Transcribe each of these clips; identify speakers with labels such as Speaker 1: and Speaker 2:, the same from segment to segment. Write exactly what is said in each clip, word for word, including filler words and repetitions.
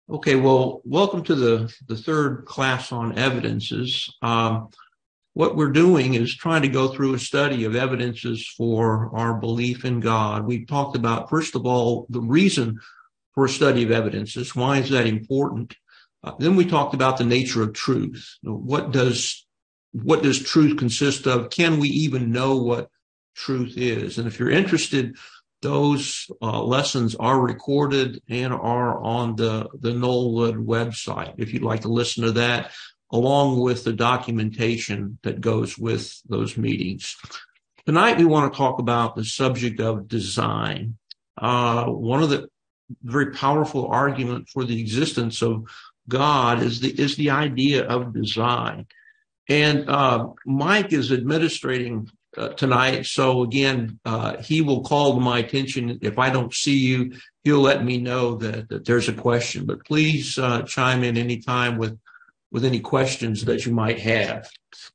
Speaker 1: Okay, well, welcome to the, the third class on evidences. Um, what we're doing is trying to go through a study of evidences for our belief in God. We talked about, first of all, the reason for a study of evidences. Why is that important? Uh, then we talked about the nature of truth. What does, what does truth consist of? Can we even know what truth is? And if you're interested, those uh, lessons are recorded and are on the, the Knollwood website, if you'd like to listen to that, along with the documentation that goes with those meetings. Tonight, we want to talk about the subject of design. Uh, one of the very powerful argument for the existence of God is the, is the idea of design. And uh, Mike is administrating Uh, tonight. So again, uh, he will call to my attention. If I don't see you, he'll let me know that, that there's a question, but please uh, chime in anytime with, with any questions that you might have.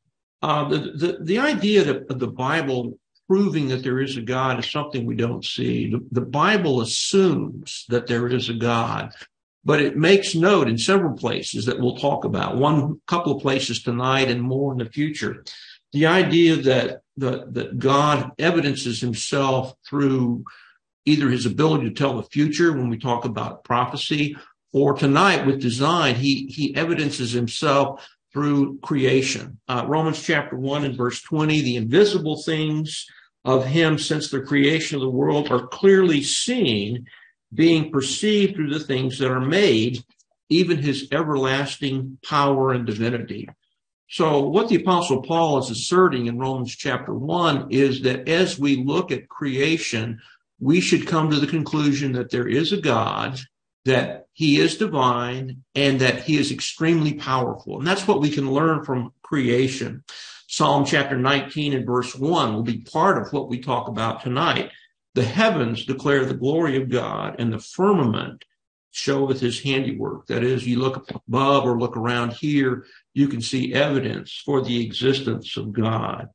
Speaker 1: Uh, the, the, the idea that of the Bible proving that there is a God is something we don't see. The, the Bible assumes that there is a God, but it makes note in several places that we'll talk about, one couple of places tonight and more in the future. The idea that the, that God evidences himself through either his ability to tell the future when we talk about prophecy, or tonight with design, he, he evidences himself through creation. Uh, Romans chapter one and verse twenty, the invisible things of him since the creation of the world are clearly seen, being perceived through the things that are made, even his everlasting power and divinity. So what the Apostle Paul is asserting in Romans chapter one is that as we look at creation, we should come to the conclusion that there is a God, that he is divine, and that he is extremely powerful. And that's what we can learn from creation. Psalm chapter nineteen and verse one will be part of what we talk about tonight. The heavens declare the glory of God, and the firmament showeth his handiwork. That is, you look above or look around here, you can see evidence for the existence of God.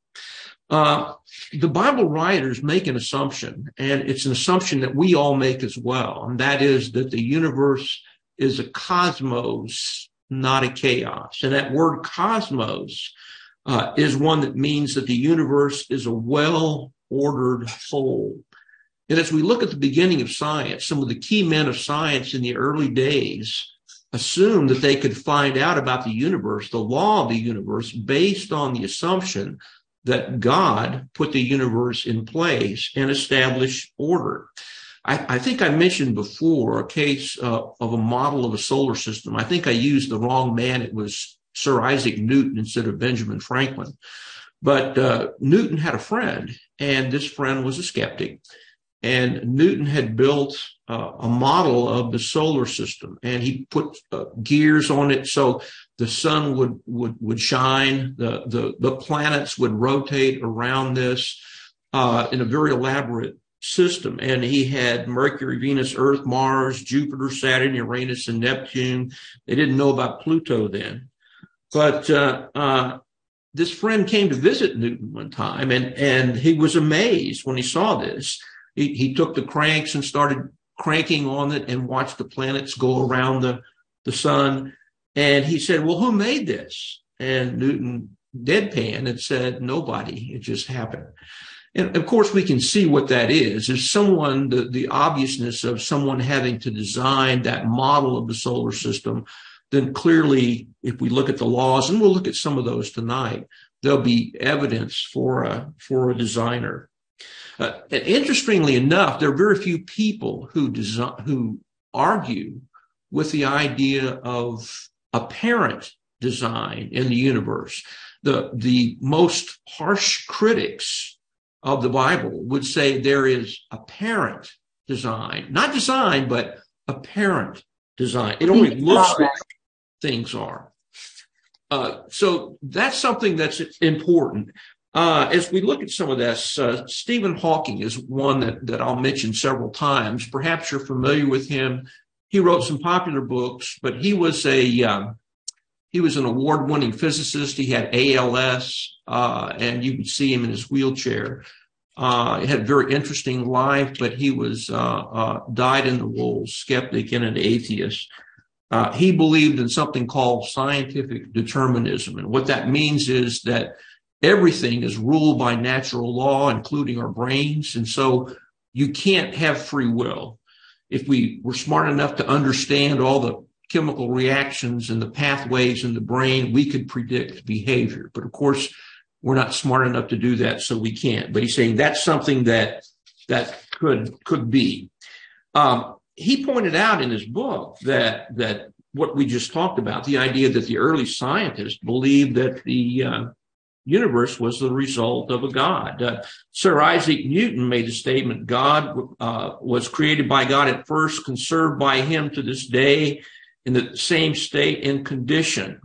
Speaker 1: Uh, the Bible writers make an assumption, and it's an assumption that we all make as well, and that is that the universe is a cosmos, not a chaos. And that word cosmos uh, is one that means that the universe is a well-ordered whole. And as we look at the beginning of science, some of the key men of science in the early days assumed that they could find out about the universe, the law of the universe, based on the assumption that God put the universe in place and established order. I, I think I mentioned before a case uh, of a model of a solar system. I think I used the wrong man. It was Sir Isaac Newton instead of Benjamin Franklin. But uh, Newton had a friend, and this friend was a skeptic. And Newton had built uh, a model of the solar system, and he put uh, gears on it so the sun would would would shine, the the, the planets would rotate around this uh, in a very elaborate system. And he had Mercury, Venus, Earth, Mars, Jupiter, Saturn, Uranus, and Neptune. They didn't know about Pluto then, but uh, uh, this friend came to visit Newton one time, and and he was amazed when he saw this. He, he took the cranks and started cranking on it and watched the planets go around the, the sun. And he said, well, who made this? And Newton deadpanned and said, nobody. It just happened. And of course, we can see what that is. Is someone, the, the obviousness of someone having to design that model of the solar system, then clearly, if we look at the laws, and we'll look at some of those tonight, there'll be evidence for a, for a designer. Uh, and interestingly enough, there are very few people who design, who argue with the idea of apparent design in the universe. The, the most harsh critics of the Bible would say there is apparent design, not design, but apparent design. It only looks like things are. Uh, so that's something that's important. Uh, as we look at some of this, uh, Stephen Hawking is one that, that I'll mention several times. Perhaps you're familiar with him. He wrote some popular books, but he was a uh, he was an award-winning physicist. He had A L S, uh, and you could see him in his wheelchair. Uh, he had a very interesting life, but he was uh, uh, dyed in the wool skeptic and an atheist. Uh, he believed in something called scientific determinism. And what that means is that everything is ruled by natural law, including our brains. And so you can't have free will. If we were smart enough to understand all the chemical reactions and the pathways in the brain, we could predict behavior. But of course, we're not smart enough to do that, so we can't. But he's saying that's something that that could could be. Um, he pointed out in his book that that what we just talked about, the idea that the early scientists believed that the uh, universe was the result of a God. Uh, Sir Isaac Newton made the statement, God uh, was created by God at first, conserved by him to this day in the same state and condition.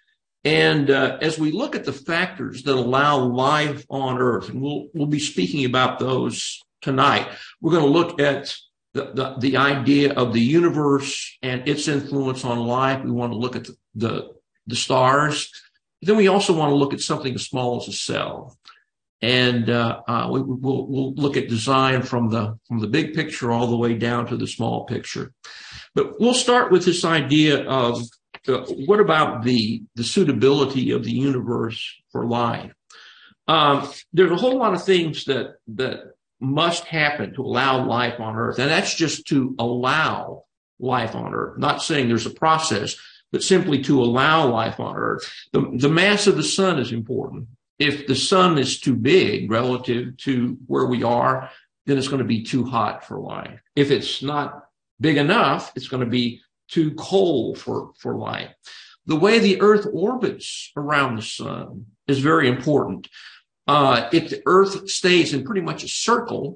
Speaker 1: And uh, as we look at the factors that allow life on Earth, and we'll, we'll be speaking about those tonight, we're going to look at the, the, the idea of the universe and its influence on life. We want to look at the, the, the stars. Then we also want to look at something as small as a cell. And uh, uh, we, we'll, we'll look at design from the from the big picture all the way down to the small picture. But we'll start with this idea of uh, what about the, the suitability of the universe for life? Um, there's a whole lot of things that that must happen to allow life on Earth, and that's just to allow life on Earth. Not saying there's a process, but simply to allow life on Earth. The, the mass of the sun is important. If the sun is too big relative to where we are, then it's going to be too hot for life. If it's not big enough, it's going to be too cold for, for life. The way the Earth orbits around the sun is very important. Uh, if the Earth stays in pretty much a circle,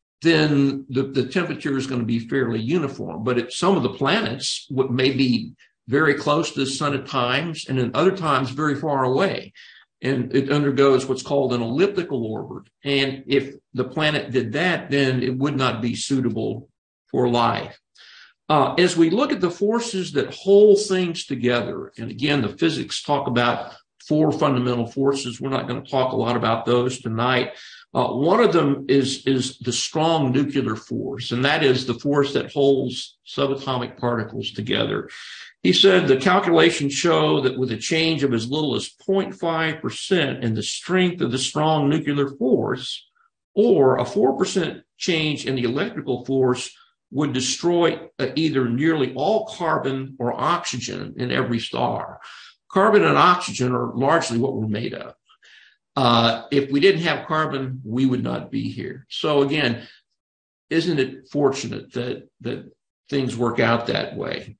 Speaker 1: then the, the temperature is going to be fairly uniform. But if some of the planets what may be very close to the sun at times, and in other times very far away. And it undergoes what's called an elliptical orbit. And if the planet did that, then it would not be suitable for life. Uh, as we look at the forces that hold things together, and again, the physics talk about four fundamental forces. We're not going to talk a lot about those tonight. Uh, one of them is, is the strong nuclear force, and that is the force that holds subatomic particles together. He said the calculations show that with a change of as little as zero point five percent in the strength of the strong nuclear force, or a four percent change in the electrical force, would destroy uh, either nearly all carbon or oxygen in every star. Carbon and oxygen are largely what we're made of. Uh, if we didn't have carbon, we would not be here. So again, isn't it fortunate that, that things work out that way?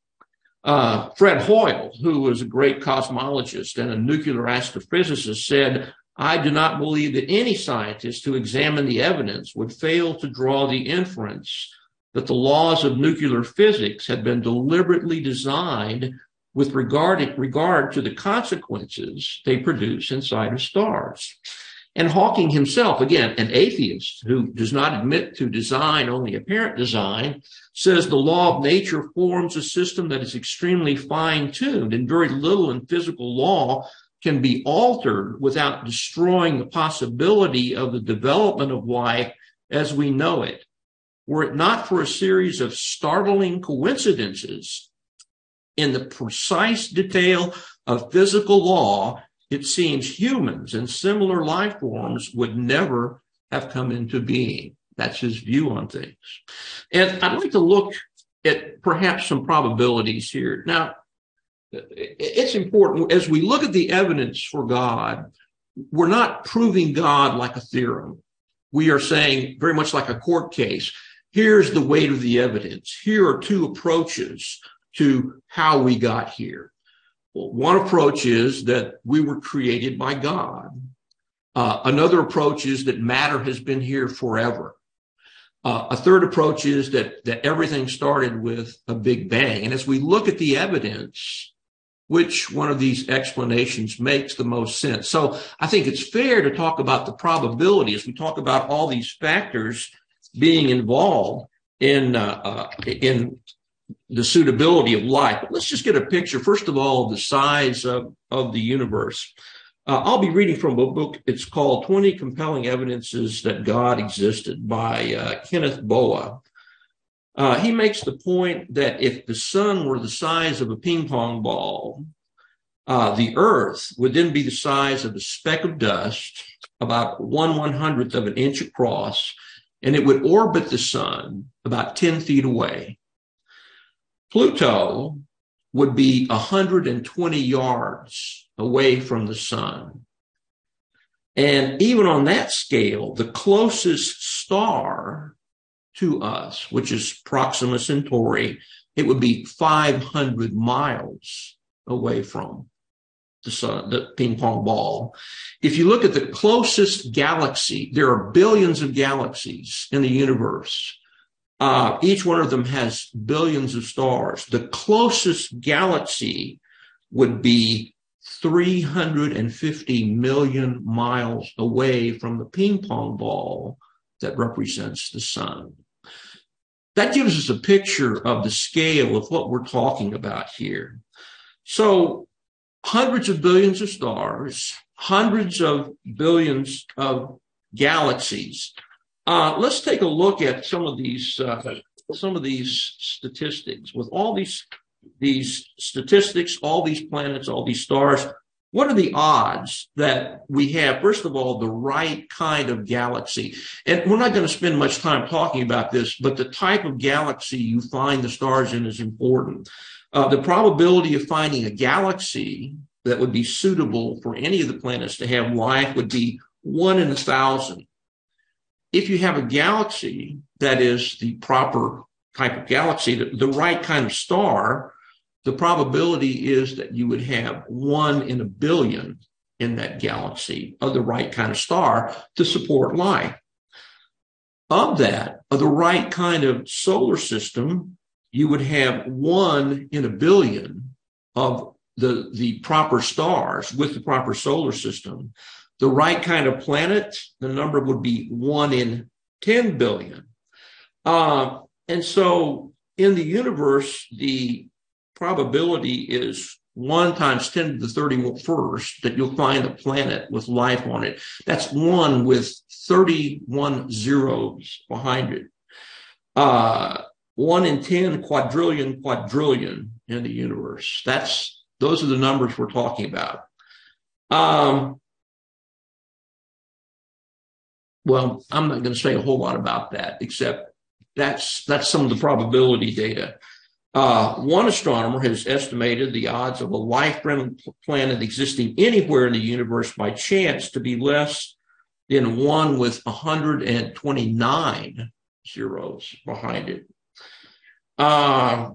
Speaker 1: Uh, Fred Hoyle, who was a great cosmologist and a nuclear astrophysicist, said, I do not believe that any scientist who examined the evidence would fail to draw the inference that the laws of nuclear physics had been deliberately designed with regard, regard to the consequences they produce inside of stars. And Hawking himself, again, an atheist who does not admit to design, only apparent design, says the law of nature forms a system that is extremely fine-tuned, and very little in physical law can be altered without destroying the possibility of the development of life as we know it. Were it not for a series of startling coincidences in the precise detail of physical law, it seems humans and similar life forms would never have come into being. That's his view on things. And I'd like to look at perhaps some probabilities here. Now, it's important as we look at the evidence for God, we're not proving God like a theorem. We are saying very much like a court case. Here's the weight of the evidence. Here are two approaches to how we got here. Well, one approach is that we were created by God. Uh, another approach is that matter has been here forever. Uh, a third approach is that, that everything started with a big bang. And as we look at the evidence, which one of these explanations makes the most sense? So I think it's fair to talk about the probability as we talk about all these factors being involved in, uh, uh, in the suitability of life. But let's just get a picture, first of all, of the size of, of the universe. Uh, I'll be reading from a book. It's called twenty Compelling Evidences That God Existed by uh, Kenneth Boa. Uh, he makes the point that if the sun were the size of a ping pong ball, uh, the Earth would then be the size of a speck of dust, about one one hundredth of an inch across, and it would orbit the sun about ten feet away. Pluto would be one hundred twenty yards away from the sun. And even on that scale, the closest star to us, which is Proxima Centauri, it would be five hundred miles away from the sun, the ping pong ball. If you look at the closest galaxy, there are billions of galaxies in the universe. Uh, each one of them has billions of stars. The closest galaxy would be three hundred fifty million miles away from the ping pong ball that represents the sun. That gives us a picture of the scale of what we're talking about here. So hundreds of billions of stars, hundreds of billions of galaxies. Uh, let's take a look at some of these uh, some of these statistics. With all these these statistics, all these planets, all these stars, what are the odds that we have, first of all, the right kind of galaxy? And we're not going to spend much time talking about this, but the type of galaxy you find the stars in is important. Uh, the probability of finding a galaxy that would be suitable for any of the planets to have life would be one in a thousand. If you have a galaxy that is the proper type of galaxy, the, the right kind of star, the probability is that you would have one in a billion in that galaxy of the right kind of star to support life. Of that, of the right kind of solar system, you would have one in a billion of the, the proper stars with the proper solar system. The right kind of planet, the number would be one in ten billion. Uh, and so in the universe, the probability is one times ten to the thirty-first that you'll find a planet with life on it. That's one with thirty-one zeros behind it. Uh, one in ten quadrillion quadrillion in the universe. That's, those are the numbers we're talking about. Um, Well, I'm not going to say a whole lot about that, except that's that's some of the probability data. Uh, one astronomer has estimated the odds of a life-friendly planet existing anywhere in the universe by chance to be less than one with one hundred twenty-nine zeros behind it. Uh,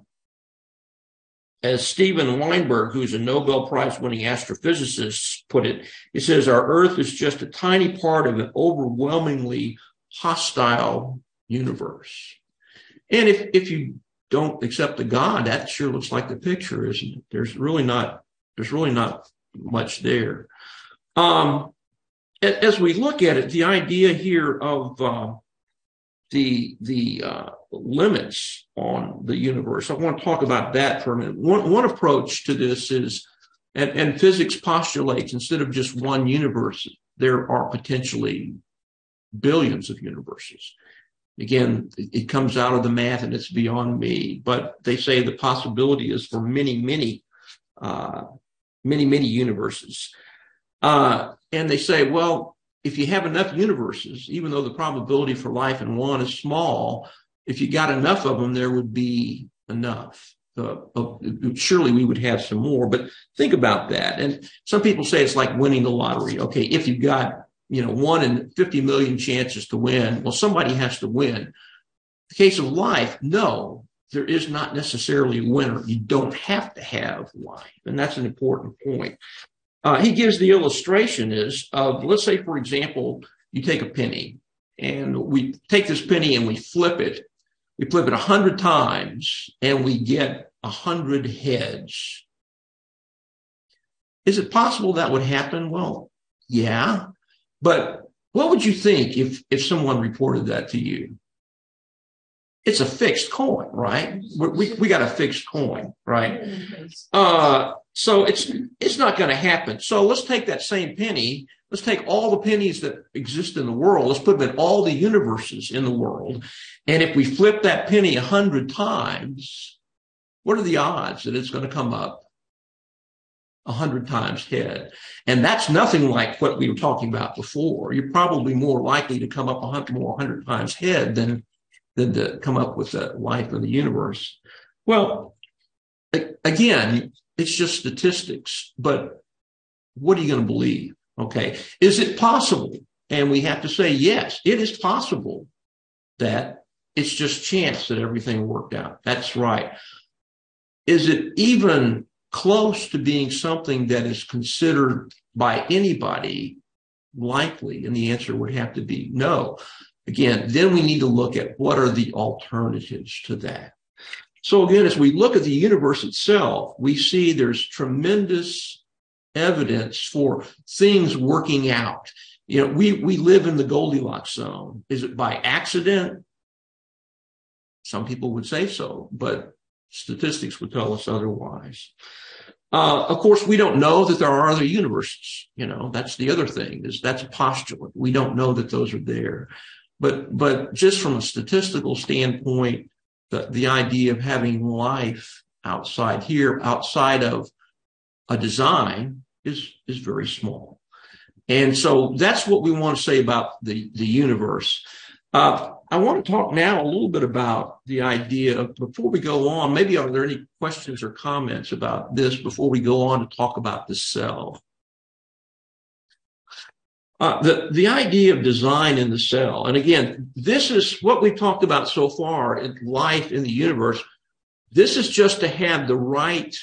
Speaker 1: As Steven Weinberg, who's a Nobel Prize-winning astrophysicist, put it, he says, our Earth is just a tiny part of an overwhelmingly hostile universe. And if, if you don't accept the God, that sure looks like the picture, isn't it? There's really not, there's really not much there. Um, as we look at it, the idea here of uh, the, the uh, limits on the universe, I want to talk about that for a minute. One, one approach to this is, and, and physics postulates, instead of just one universe, there are potentially billions of universes. Again, it comes out of the math and it's beyond me, but they say the possibility is for many, many, uh, many, many universes. Uh, and they say, well, if you have enough universes, even though the probability for life in one is small, if you got enough of them, there would be enough. Uh, uh, surely we would have some more, but think about that. And some people say it's like winning the lottery. Okay, if you've got, you know, one in fifty million chances to win, well, somebody has to win. In the case of life, no, there is not necessarily a winner. You don't have to have life. And that's an important point. Uh, he gives the illustration is of, let's say, for example, you take a penny and we take this penny and we flip it. We flip it a hundred times and we get a hundred heads. Is it possible that would happen? Well, yeah. But what would you think if, if someone reported that to you? It's a fixed coin, right? We, we, we got a fixed coin, right? Uh, So it's it's not going to happen. So let's take that same penny. Let's take all the pennies that exist in the world. Let's put them in all the universes in the world. And if we flip that penny a hundred times, what are the odds that it's going to come up a hundred times head? And that's nothing like what we were talking about before. You're probably more likely to come up a hundred more hundred times head than than to come up with the life of the universe. Well, again, it's just statistics, but what are you going to believe? Okay. Is it possible? And we have to say, yes, it is possible that it's just chance that everything worked out. That's right. Is it even close to being something that is considered by anybody likely? And the answer would have to be no. Again, then we need to look at what are the alternatives to that. So again, as we look at the universe itself, we see there's tremendous evidence for things working out. You know, we, we live in the Goldilocks zone. Is it by accident? Some people would say so, but statistics would tell us otherwise. Uh, of course, we don't know that there are other universes. You know, that's the other thing, is that's a postulate. We don't know that those are there. But, but just from a statistical standpoint, the, the idea of having life outside here, outside of a design, is, is very small. And so that's what we want to say about the, the universe. Uh, I want to talk now a little bit about the idea of, before we go on, maybe are there any questions or comments about this before we go on to talk about the cell? Uh, the, the idea of design in the cell, and again, this is what we've talked about so far in life in the universe. This is just to have the right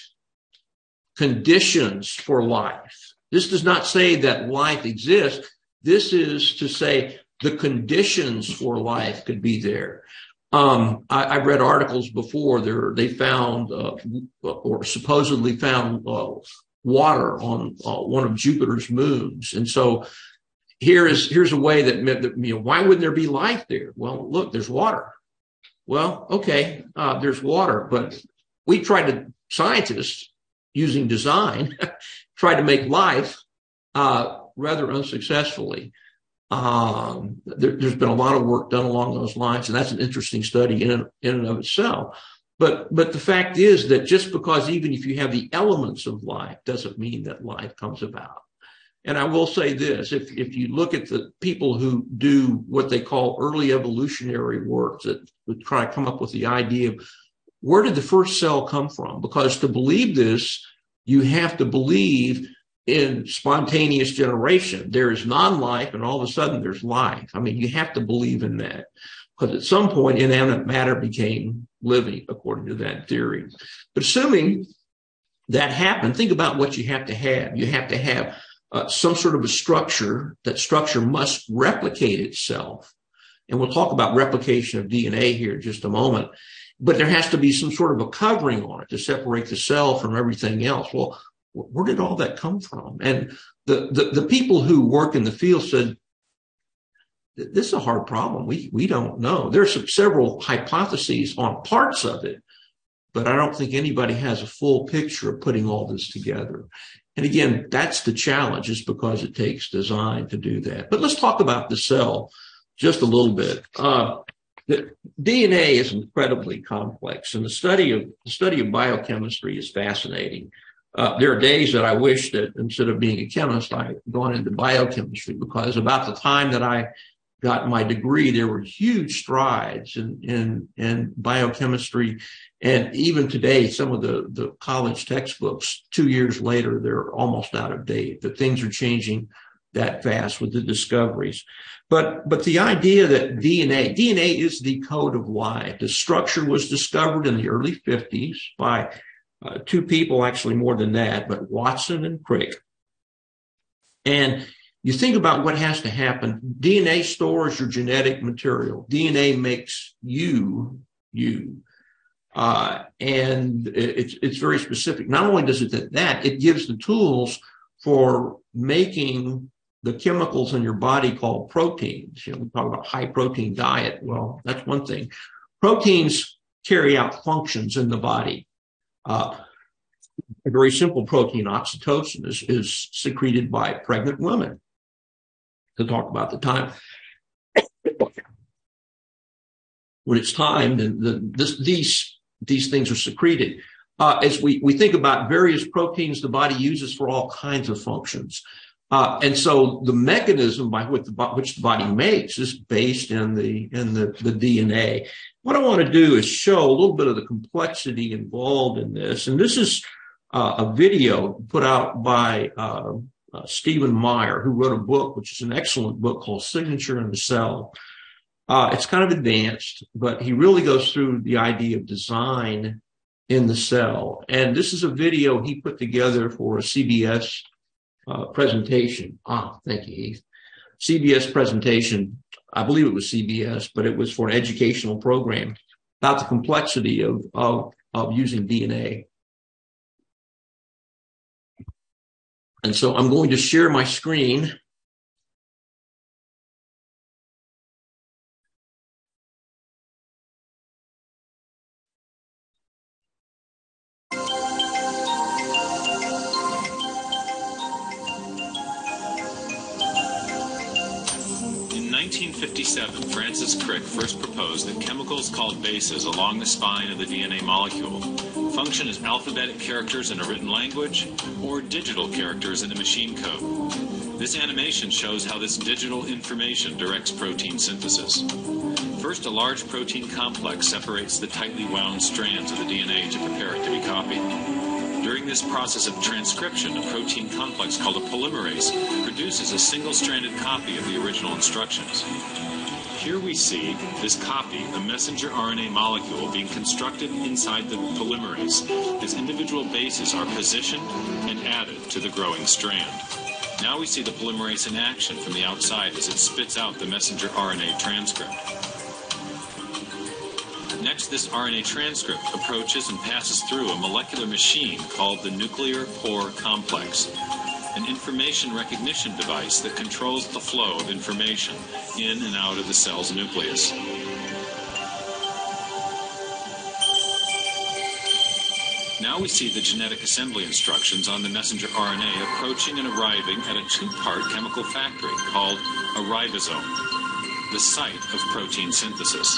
Speaker 1: conditions for life. This does not say that life exists. This is to say the conditions for life could be there. Um, I, I've read articles before there, they found, uh, or supposedly found, uh, water on uh, one of Jupiter's moons. And so here is, here's a way that, that, you know, why wouldn't there be life there? Well, look, there's water. Well, okay, uh, there's water, but we tried to, scientists using design, tried to make life, uh, rather unsuccessfully. Um, there, there's been a lot of work done along those lines, and that's an interesting study in, in and of itself. But, but the fact is that just because even if you have the elements of life doesn't mean that life comes about. And I will say this, if, if you look at the people who do what they call early evolutionary work that would try to come up with the idea of where did the first cell come from? Because to believe this, you have to believe in spontaneous generation. There is non-life and all of a sudden there's life. I mean, you have to believe in that because at some point inanimate matter became living according to that theory. But assuming that happened, think about what you have to have. You have to have uh, some sort of a structure. That structure must replicate itself. And we'll talk about replication of D N A here in just a moment. But there has to be some sort of a covering on it to separate the cell from everything else. Well, where did all that come from? And the, the, the people who work in the field said, this is a hard problem. We, we don't know. There's some, several hypotheses on parts of it, but I don't think anybody has a full picture of putting all this together. And again, that's the challenge, is because it takes design to do that. But let's talk about the cell just a little bit. Uh, the D N A is incredibly complex, and the study of the study of biochemistry is fascinating. Uh, there are days that I wish that instead of being a chemist, I had gone into biochemistry, because about the time that I got my degree, there were huge strides in, in, in biochemistry. And even today, some of the, the college textbooks, two years later, they're almost out of date. But things are changing that fast with the discoveries. But, but the idea that D N A, D N A is the code of life. The structure was discovered in the early fifties by Uh, two people, actually more than that, but Watson and Crick. And you think about what has to happen. D N A stores your genetic material. D N A makes you, you. Uh, and it's, it's very specific. Not only does it that, it gives the tools for making the chemicals in your body called proteins. You know, we talk about high protein diet. Well, that's one thing. Proteins carry out functions in the body. Uh, a very simple protein, oxytocin, is, is secreted by pregnant women. To talk about the time when it's time, and the, this, these these things are secreted. Uh, as we we think about various proteins the body uses for all kinds of functions, uh, and so the mechanism by which the, which the body makes is based in the in the, the D N A. What I want to do is show a little bit of the complexity involved in this, and this is uh, a video put out by uh, uh, Stephen Meyer, who wrote a book, which is an excellent book called Signature in the Cell. Uh, it's kind of advanced, but he really goes through the idea of design in the cell. And this is a video he put together for a C B S uh, presentation. Ah, thank you, Heath. C B S presentation. I believe it was C B S, but it was for an educational program about the complexity of, of, of using D N A. And so I'm going to share my screen.
Speaker 2: In nineteen fifty-seven, Francis Crick first proposed that chemicals called bases along the spine of the D N A molecule function as alphabetic characters in a written language or digital characters in a machine code. This animation shows how this digital information directs protein synthesis. First, a large protein complex separates the tightly wound strands of the D N A to prepare it to be copied. During this process of transcription, a protein complex called a polymerase produces a single-stranded copy of the original instructions. Here we see this copy, the messenger R N A molecule, being constructed inside the polymerase as individual bases are positioned and added to the growing strand. Now we see the polymerase in action from the outside as it spits out the messenger R N A transcript. Next, this R N A transcript approaches and passes through a molecular machine called the nuclear pore complex, an information recognition device that controls the flow of information in and out of the cell's nucleus. Now we see the genetic assembly instructions on the messenger R N A approaching and arriving at a two-part chemical factory called a ribosome, the site of protein synthesis.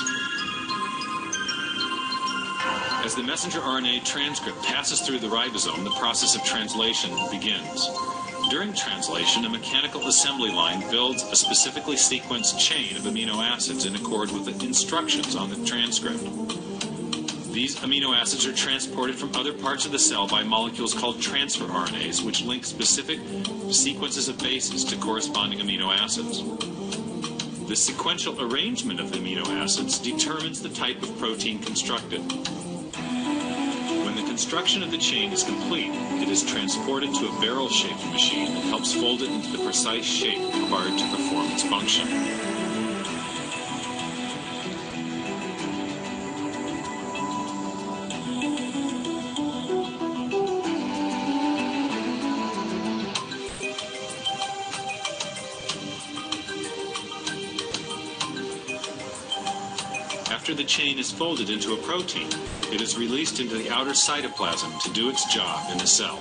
Speaker 2: As the messenger R N A transcript passes through the ribosome, the process of translation begins. During translation, a mechanical assembly line builds a specifically sequenced chain of amino acids in accord with the instructions on the transcript. These amino acids are transported from other parts of the cell by molecules called transfer R N As, which link specific sequences of bases to corresponding amino acids. The sequential arrangement of the amino acids determines the type of protein constructed. When the construction of the chain is complete, it is transported to a barrel-shaped machine that helps fold it into the precise shape required to perform its function. After the chain is folded into a protein, it is released into the outer cytoplasm to do its job in the cell.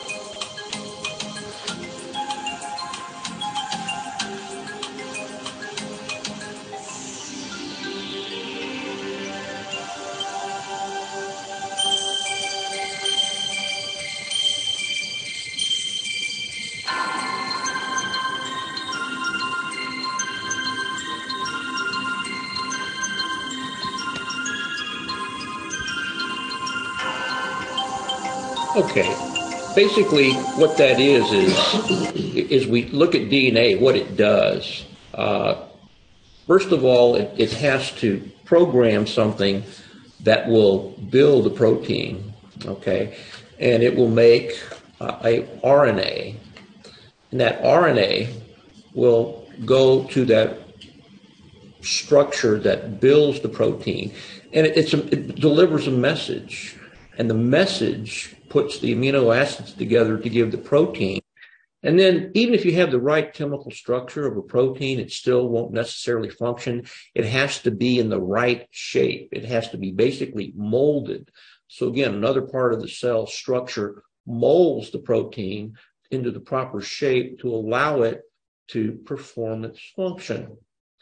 Speaker 1: Okay, basically what that is is is we look at D N A, what it does. Uh, first of all, it, it has to program something that will build a protein, okay, and it will make uh, a R N A, and that R N A will go to that structure that builds the protein, and it, it's a, it delivers a message, and the message puts the amino acids together to give the protein. And then even if you have the right chemical structure of a protein, it still won't necessarily function. It has to be in the right shape. It has to be basically molded. So again, another part of the cell structure molds the protein into the proper shape to allow it to perform its function.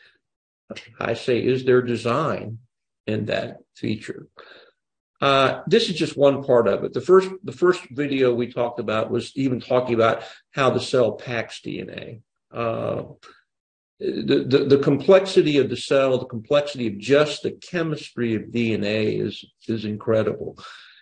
Speaker 1: I say, is there design in that feature? Uh, this is just one part of it. The first, the first video we talked about was even talking about how the cell packs D N A. Uh, the, the, the complexity of the cell, the complexity of just the chemistry of D N A is, is incredible.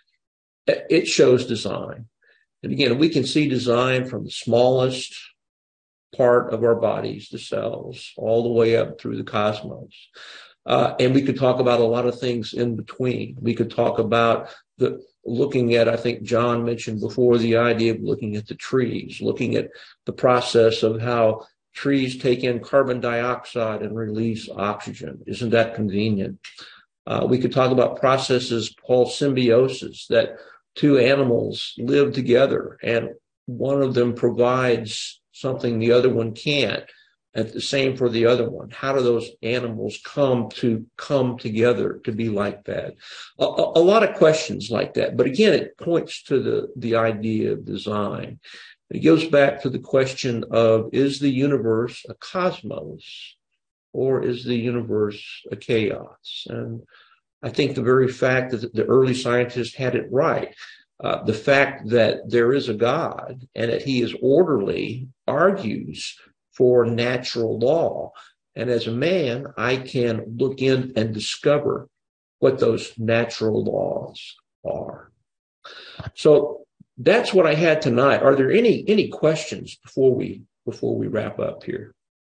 Speaker 1: It shows design. And again, we can see design from the smallest part of our bodies, the cells, all the way up through the cosmos. Uh, and we could talk about a lot of things in between. We could talk about the looking at, I think John mentioned before, the idea of looking at the trees, looking at the process of how trees take in carbon dioxide and release oxygen. Isn't that convenient? Uh, we could talk about processes called symbiosis, that two animals live together and one of them provides something the other one can't. And the same for the other one. How do those animals come to come together to be like that? A, a, a lot of questions like that. But again, it points to the, the idea of design. It goes back to the question of, is the universe a cosmos or is the universe a chaos? And I think the very fact that the early scientists had it right, uh, the fact that there is a God and that he is orderly argues for natural law. And as a man, I can look in and discover what those natural laws are. So that's what I had tonight. Are there any any questions before we before we wrap up here?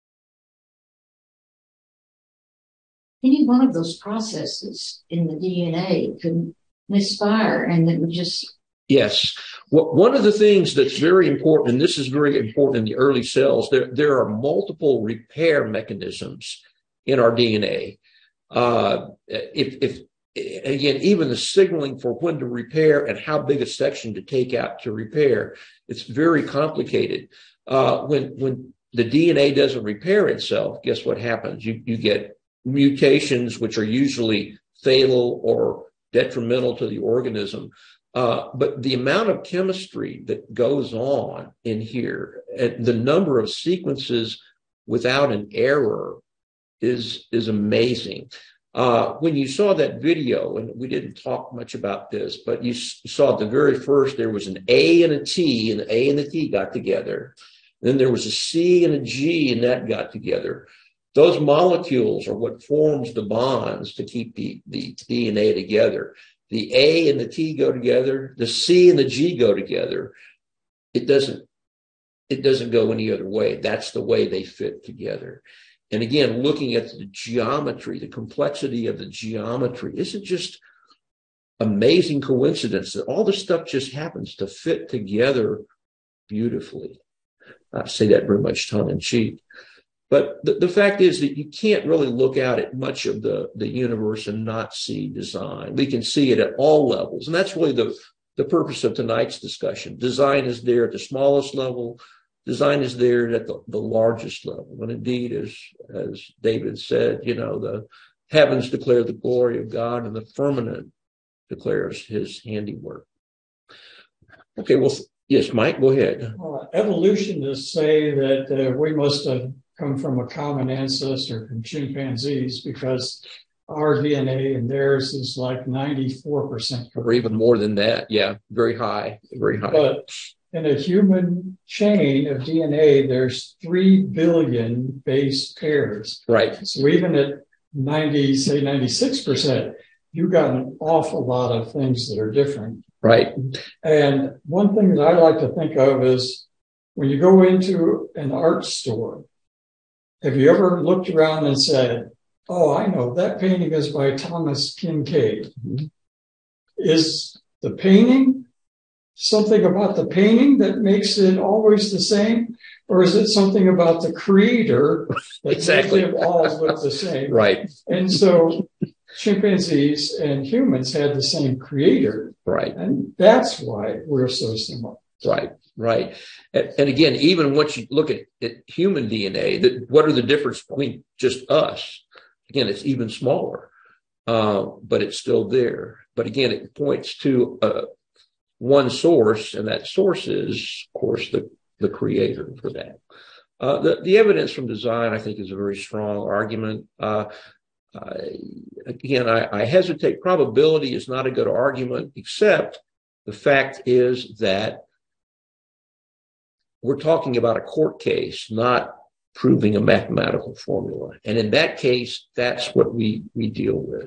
Speaker 3: Any one of those processes in the D N A could misfire and it would just...
Speaker 1: Yes. Well, one of the things that's very important, and this is very important in the early cells, there, there are multiple repair mechanisms in our D N A. Uh, if, if, again, even the signaling for when to repair and how big a section to take out to repair, it's very complicated. Uh, when, when the D N A doesn't repair itself, guess what happens? You, you get mutations, which are usually fatal or detrimental to the organism. Uh, but the amount of chemistry that goes on in here, and the number of sequences without an error is, is amazing. Uh, when you saw that video, and we didn't talk much about this, but you saw at the very first, there was an A and a T, and the A and the T got together. Then there was a C and a G, and that got together. Those molecules are what forms the bonds to keep the, the D N A together. The A and the T go together, the C and the G go together. It doesn't, it doesn't go any other way. That's the way they fit together. And again, looking at the geometry, the complexity of the geometry, isn't just amazing coincidence that all this stuff just happens to fit together beautifully. I say that very much tongue in cheek. But the, the fact is that you can't really look out at much of the, the universe and not see design. We can see it at all levels. And that's really the, the purpose of tonight's discussion. Design is there at the smallest level. Design is there at the, the largest level. And indeed, as, as David said, you know, the heavens declare the glory of God and the firmament declares his handiwork. Okay, well, yes, Mike, go ahead.
Speaker 4: Uh, evolutionists say that uh, we must have come from a common ancestor from chimpanzees because our D N A and theirs is like ninety-four percent.
Speaker 1: Or even more than that. Yeah, very high, very high.
Speaker 4: But in a human chain of D N A, there's three billion base pairs.
Speaker 1: Right.
Speaker 4: So even at ninety, say ninety-six percent, you've got an awful lot of things that are different.
Speaker 1: Right.
Speaker 4: And one thing that I like to think of is when you go into an art store, have you ever looked around and said, oh, I know, that painting is by Thomas Kincaid. Mm-hmm. Is the painting something about the painting that makes it always the same? Or is it something about the creator that
Speaker 1: exactly.
Speaker 4: makes it all look the same?
Speaker 1: Right.
Speaker 4: And so chimpanzees and humans had the same creator.
Speaker 1: Right.
Speaker 4: And that's why we're so similar.
Speaker 1: Right, right. And, and again, even once you look at, at human D N A, that what are the difference between just us? Again, it's even smaller, uh, but it's still there. But again, it points to uh, one source, and that source is, of course, the, the creator for that. Uh, the, the evidence from design, I think, is a very strong argument. Uh, I, again, I, I hesitate. Probability is not a good argument, except the fact is that we're talking about a court case, not proving a mathematical formula. And in that case, that's what we, we deal with.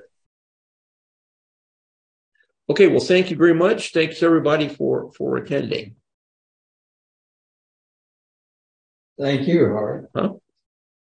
Speaker 1: Okay, well, thank you very much. Thanks, everybody, for, for attending.
Speaker 4: Thank you, Howard.
Speaker 1: Huh?